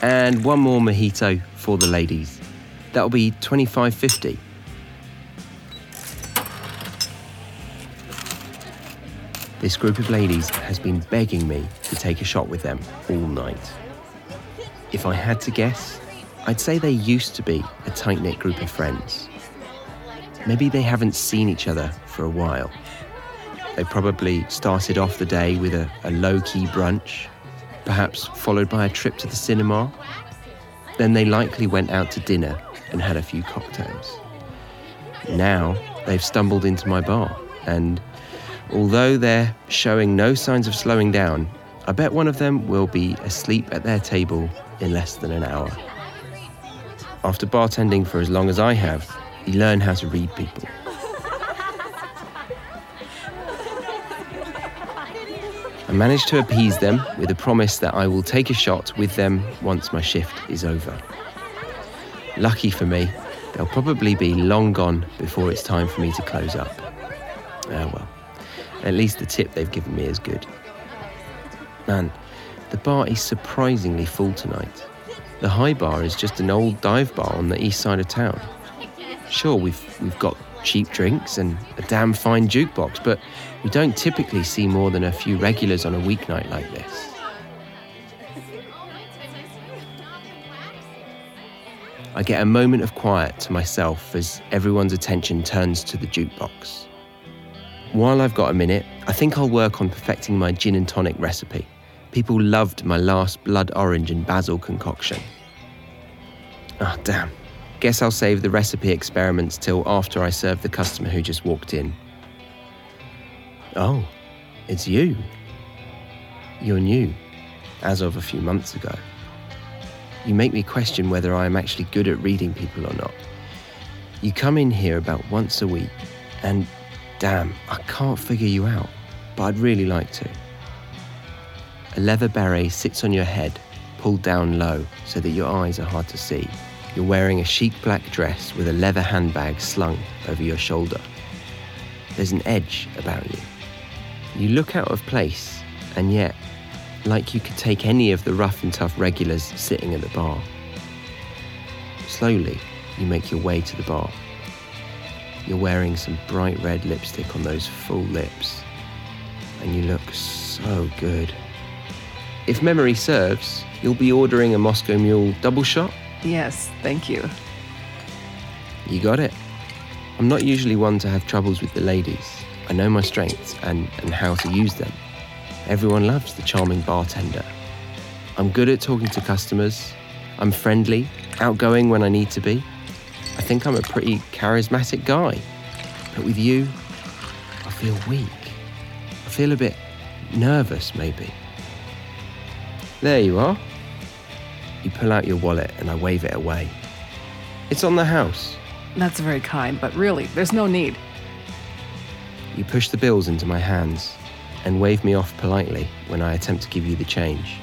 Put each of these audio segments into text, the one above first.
And one more mojito for the ladies. That'll be $25.50. This group of ladies has been begging me to take a shot with them all night. If I had to guess, I'd say they used to be a tight-knit group of friends. Maybe they haven't seen each other for a while. They probably started off the day with a low-key brunch, perhaps followed by a trip to the cinema. Then they likely went out to dinner and had a few cocktails. Now they've stumbled into my bar, and although they're showing no signs of slowing down, I bet one of them will be asleep at their table in less than an hour. After bartending for as long as I have, you learn how to read people. I managed to appease them with a promise that I will take a shot with them once my shift is over. Lucky for me, they'll probably be long gone before it's time for me to close up. Ah well, at least the tip they've given me is good. Man, the bar is surprisingly full tonight. The High Bar is just an old dive bar on the east side of town. Sure, we've got cheap drinks and a damn fine jukebox, but we don't typically see more than a few regulars on a weeknight like this. I get a moment of quiet to myself as everyone's attention turns to the jukebox. While I've got a minute, I think I'll work on perfecting my gin and tonic recipe. People loved my last blood orange and basil concoction. Ah, damn. Guess I'll save the recipe experiments till after I serve the customer who just walked in. Oh, it's you. You're new, as of a few months ago. You make me question whether I am actually good at reading people or not. You come in here about once a week, and damn, I can't figure you out, but I'd really like to. A leather beret sits on your head, pulled down low so that your eyes are hard to see. You're wearing a chic black dress with a leather handbag slung over your shoulder. There's an edge about you. You look out of place, and yet, like you could take any of the rough and tough regulars sitting at the bar. Slowly, you make your way to the bar. You're wearing some bright red lipstick on those full lips, and you look so good. If memory serves, you'll be ordering a Moscow Mule double shot? Yes, thank you. You got it. I'm not usually one to have troubles with the ladies. I know my strengths and how to use them. Everyone loves the charming bartender. I'm good at talking to customers. I'm friendly, outgoing when I need to be. I think I'm a pretty charismatic guy. But with you, I feel weak. I feel a bit nervous, maybe. There you are. You pull out your wallet and I wave it away. It's on the house. That's very kind, but really, there's no need. You push the bills into my hands and wave me off politely when I attempt to give you the change.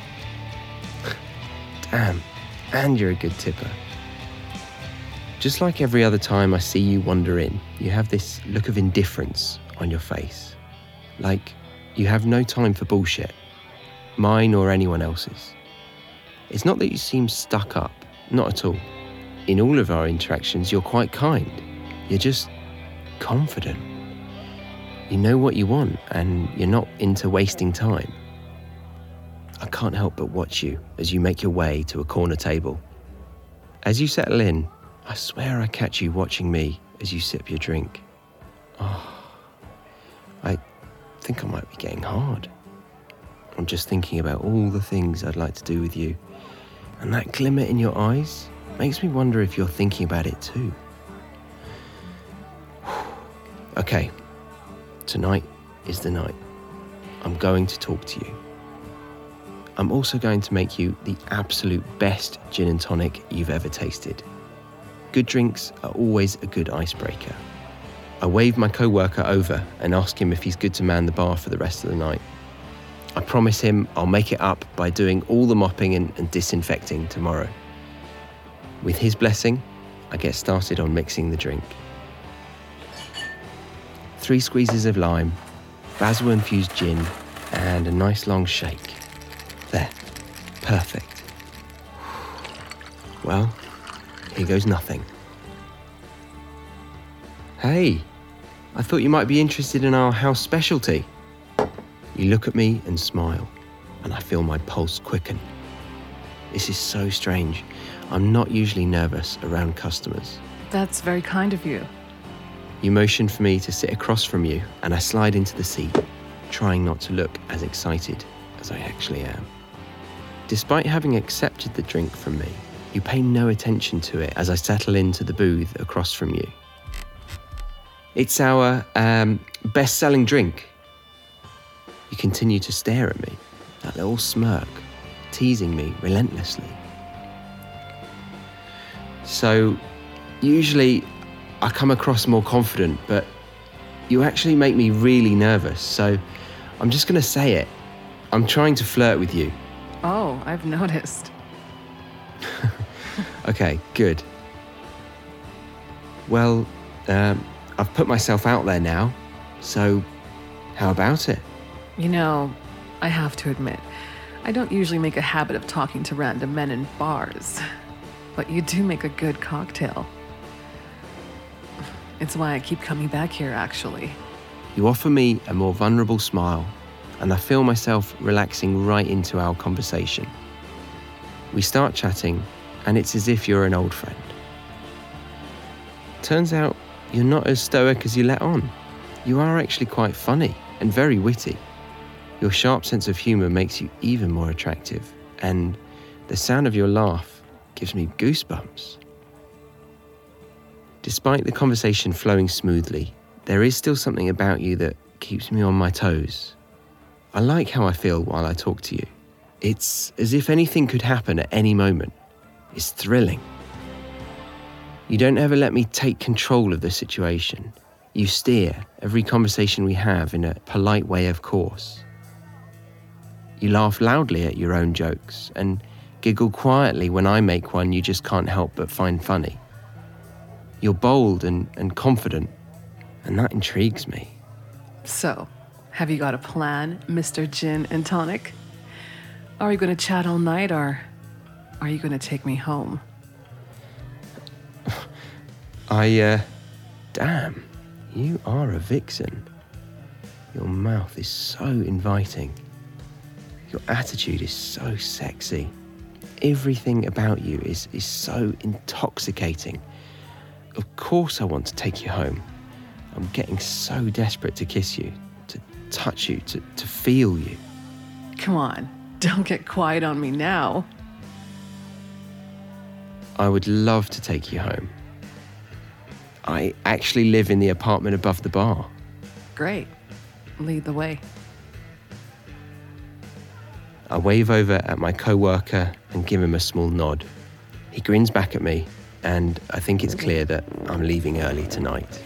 Damn, and you're a good tipper. Just like every other time I see you wander in, you have this look of indifference on your face. Like you have no time for bullshit, mine or anyone else's. It's not that you seem stuck up, not at all. In all of our interactions, you're quite kind. You're just confident. You know what you want, and you're not into wasting time. I can't help but watch you as you make your way to a corner table. As you settle in, I swear I catch you watching me as you sip your drink. Oh, I think I might be getting hard. I'm just thinking about all the things I'd like to do with you. And that glimmer in your eyes makes me wonder if you're thinking about it too. Okay, tonight is the night. I'm going to talk to you. I'm also going to make you the absolute best gin and tonic you've ever tasted. Good drinks are always a good icebreaker. I wave my co-worker over and ask him if he's good to man the bar for the rest of the night. I promise him I'll make it up by doing all the mopping and disinfecting tomorrow. With his blessing, I get started on mixing the drink. 3 squeezes of lime, basil-infused gin, and a nice long shake. There, perfect. Well, here goes nothing. Hey, I thought you might be interested in our house specialty. You look at me and smile, and I feel my pulse quicken. This is so strange. I'm not usually nervous around customers. That's very kind of you. You motion for me to sit across from you, and I slide into the seat, trying not to look as excited as I actually am. Despite having accepted the drink from me, you pay no attention to it as I settle into the booth across from you. It's our best-selling drink. You continue to stare at me, that little smirk, teasing me relentlessly. So, usually I come across more confident, but you actually make me really nervous, so I'm just going to say it. I'm trying to flirt with you. Oh, I've noticed. Okay, good. Well, I've put myself out there now, so how about it? You know, I have to admit, I don't usually make a habit of talking to random men in bars, but you do make a good cocktail. It's why I keep coming back here, actually. You offer me a more vulnerable smile, and I feel myself relaxing right into our conversation. We start chatting, and it's as if you're an old friend. Turns out you're not as stoic as you let on. You are actually quite funny and very witty. Your sharp sense of humour makes you even more attractive, and the sound of your laugh gives me goosebumps. Despite the conversation flowing smoothly, there is still something about you that keeps me on my toes. I like how I feel while I talk to you. It's as if anything could happen at any moment. It's thrilling. You don't ever let me take control of the situation. You steer every conversation we have in a polite way, of course. You laugh loudly at your own jokes and giggle quietly when I make one you just can't help but find funny. You're bold and confident, and that intrigues me. So, have you got a plan, Mr. Gin and Tonic? Are you going to chat all night, or are you going to take me home? Damn, you are a vixen. Your mouth is so inviting. Your attitude is so sexy. Everything about you is so intoxicating. Of course I want to take you home. I'm getting so desperate to kiss you, to touch you, to feel you. Come on, don't get quiet on me now. I would love to take you home. I actually live in the apartment above the bar. Great. Lead the way. I wave over at my co-worker and give him a small nod. He grins back at me, and I think it's clear that I'm leaving early tonight.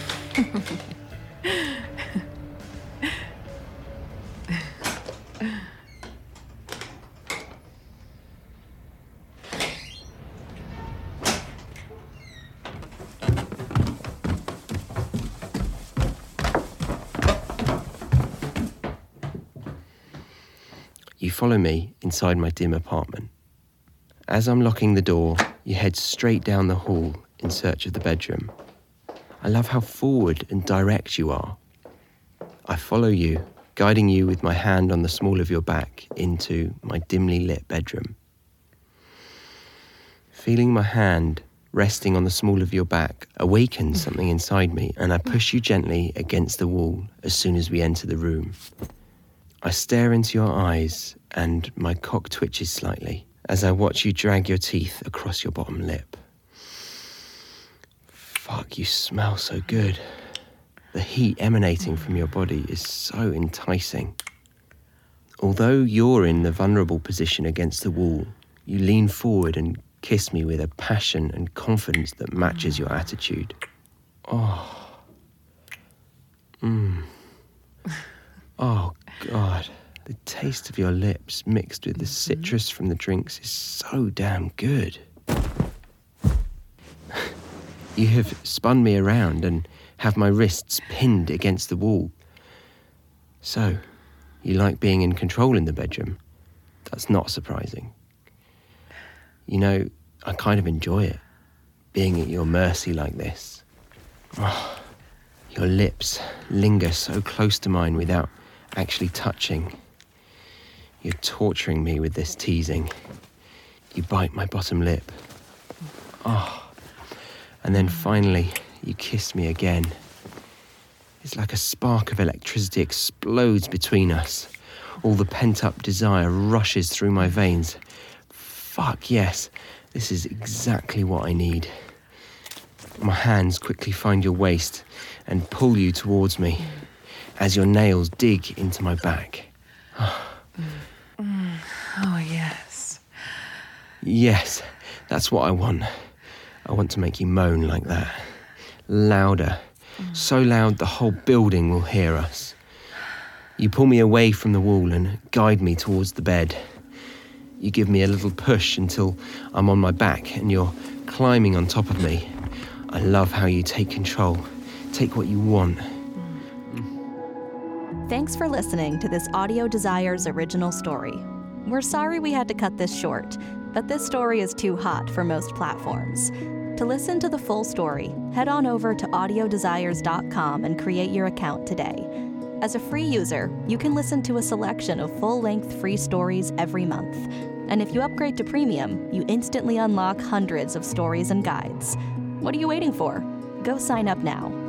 You follow me inside my dim apartment. As I'm locking the door, you head straight down the hall in search of the bedroom. I love how forward and direct you are. I follow you, guiding you with my hand on the small of your back into my dimly lit bedroom. Feeling my hand resting on the small of your back awakens something inside me, and I push you gently against the wall as soon as we enter the room. I stare into your eyes, and my cock twitches slightly as I watch you drag your teeth across your bottom lip. Fuck, you smell so good. The heat emanating from your body is so enticing. Although you're in the vulnerable position against the wall, you lean forward and kiss me with a passion and confidence that matches your attitude. Oh. Oh, God. The taste of your lips mixed with the citrus from the drinks is so damn good. You have spun me around and have my wrists pinned against the wall. So, you like being in control in the bedroom? That's not surprising. You know, I kind of enjoy it, being at your mercy like this. Oh, your lips linger so close to mine without actually touching. You're torturing me with this teasing. You bite my bottom lip. Oh, and then finally you kiss me again. It's like a spark of electricity explodes between us. All the pent-up desire rushes through my veins. Fuck yes, this is exactly what I need. My hands quickly find your waist and pull you towards me as your nails dig into my back. Oh, yes. Yes, that's what I want. I want to make you moan like that. Louder. So loud the whole building will hear us. You pull me away from the wall and guide me towards the bed. You give me a little push until I'm on my back and you're climbing on top of me. I love how you take control. Take what you want. Thanks for listening to this Audio Desires original story. We're sorry we had to cut this short, but this story is too hot for most platforms. To listen to the full story, head on over to audiodesires.com and create your account today. As a free user, you can listen to a selection of full-length free stories every month. And if you upgrade to premium, you instantly unlock hundreds of stories and guides. What are you waiting for? Go sign up now.